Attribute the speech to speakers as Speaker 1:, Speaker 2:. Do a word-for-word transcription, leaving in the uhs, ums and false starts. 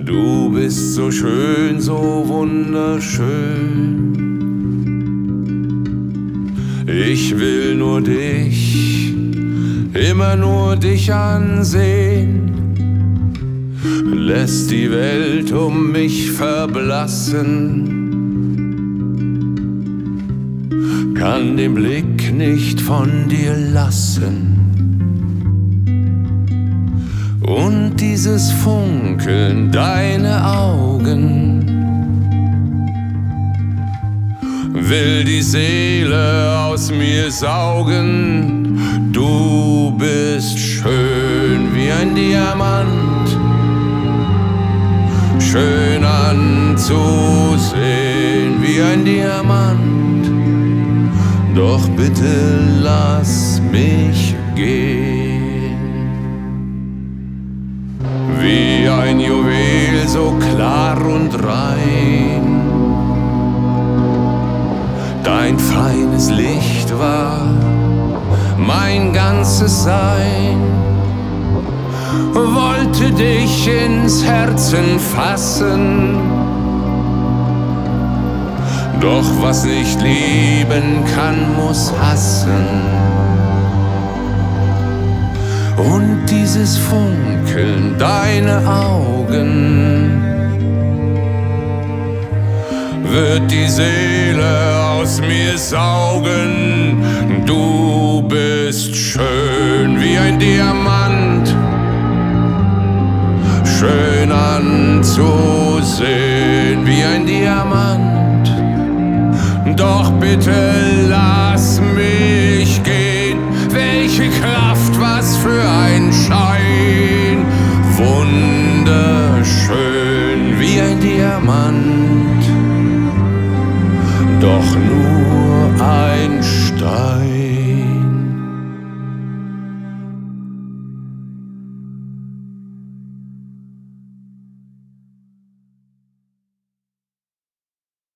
Speaker 1: Du bist so schön, so wunderschön. Ich will nur dich, immer nur dich ansehen. Lässt die Welt um mich verblassen, kann den Blick nicht von dir lassen. Und dieses Funkeln, deine Augen, will die Seele aus mir saugen. Du bist schön wie ein Diamant, schön anzusehen wie ein Diamant. Doch bitte lass mich gehen. Wie ein Juwel so klar und rein, dein feines Licht war mein ganzes Sein. Wollte dich ins Herzen fassen, doch was nicht lieben kann, muss hassen. Und dieses Funkeln, deine Augen, wird die Seele aus mir saugen. Du bist schön wie ein Diamant, schön anzusehen wie ein Diamant. Doch bitte lass mich gehen. Welche Kraft, was für ein Schein. Wunderschön wie ein Diamant, doch nur ein Stein.